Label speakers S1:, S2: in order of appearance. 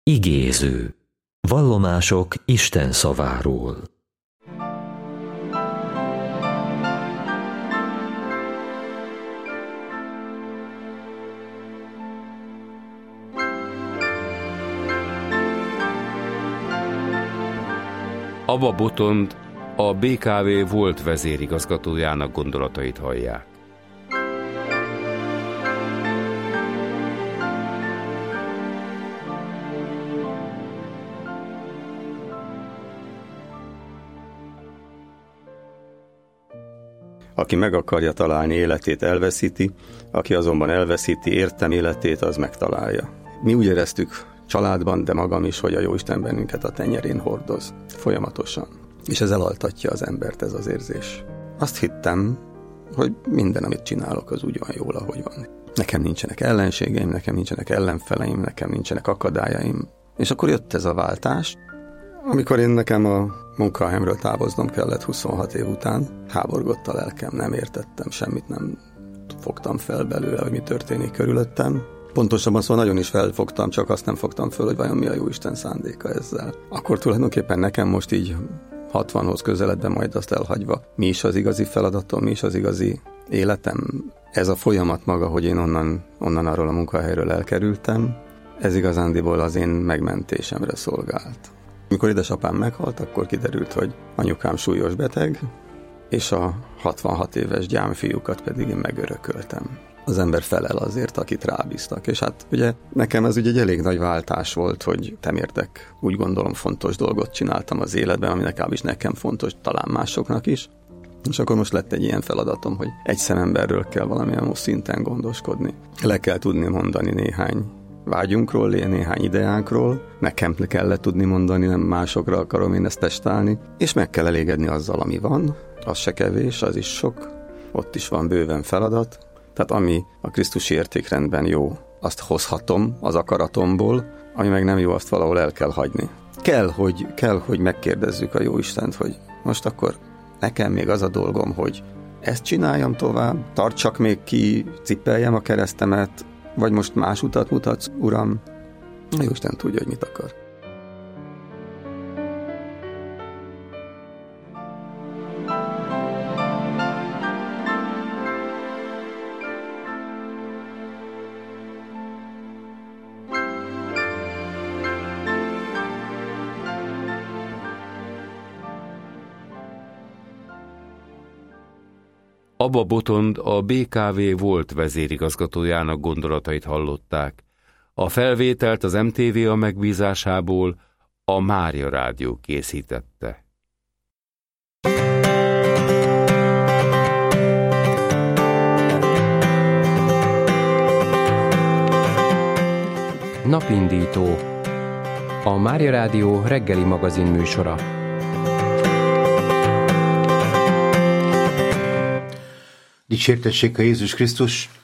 S1: Igéző. Vallomások Isten szaváról.
S2: Abba Botond, a BKV volt vezérigazgatójának gondolatait hallják.
S3: Aki meg akarja találni életét, elveszíti, aki azonban elveszíti értem életét, az megtalálja. Mi úgy éreztük családban, de magam is, hogy a Jóisten bennünket a tenyerén hordoz folyamatosan. És ez elaltatja az embert, ez az érzés. Azt hittem, hogy minden, amit csinálok, az úgy van jól, ahogy van. Nekem nincsenek ellenségeim, nekem nincsenek ellenfeleim, nekem nincsenek akadályaim. És akkor jött ez a váltás, amikor nekem a munkahelyemről távoznom kellett 26 év után. Háborgott a lelkem, nem értettem semmit, nem fogtam fel belőle, hogy mi történik körülöttem. Pontosabban szóval nagyon is felfogtam, csak azt nem fogtam föl, hogy vajon mi a Jóisten szándéka ezzel. Akkor tulajdonképpen nekem most így 60-hoz közeledve, majd azt elhagyva, mi is az igazi feladatom, mi is az igazi életem. Ez a folyamat maga, hogy én onnan arról a munkahelyről elkerültem, ez igazándiból az én megmentésemre szolgált. Amikor édesapám meghalt, akkor kiderült, hogy anyukám súlyos beteg, és a 66 éves gyámfiúkat pedig én megörököltem. Az ember felel azért, akit rábíztak. És hát ugye nekem ez ugye egy elég nagy váltás volt, hogy temértek, úgy gondolom fontos dolgot csináltam az életben, ami legalábbis nekem fontos, talán másoknak is. És akkor most lett egy ilyen feladatom, hogy egy szememberről kell valamilyen szinten gondoskodni. Le kell tudni mondani néhány vágyunkról, néhány ideánkról, nekem kellett tudni mondani, nem másokra akarom én ezt testálni, és meg kell elégedni azzal, ami van, az se kevés, az is sok, ott is van bőven feladat, tehát ami a krisztusi értékrendben jó, azt hozhatom az akaratomból, ami meg nem jó, azt valahol el kell hagyni. Kell, hogy megkérdezzük a Jóistent, hogy most akkor nekem még az a dolgom, hogy ezt csináljam tovább, tartsak még ki, cipeljem a keresztemet, vagy most más utat mutatsz, Uram? A Jóisten tudja, hogy mit akar.
S2: Abba Botond, a BKV volt vezérigazgatójának gondolatait hallották. A felvételt az MTV a megbízásából a Mária Rádió készítette.
S4: Napindító. A Mária Rádió reggeli magazin műsora.
S5: Dicsértessék a Jézus Krisztus!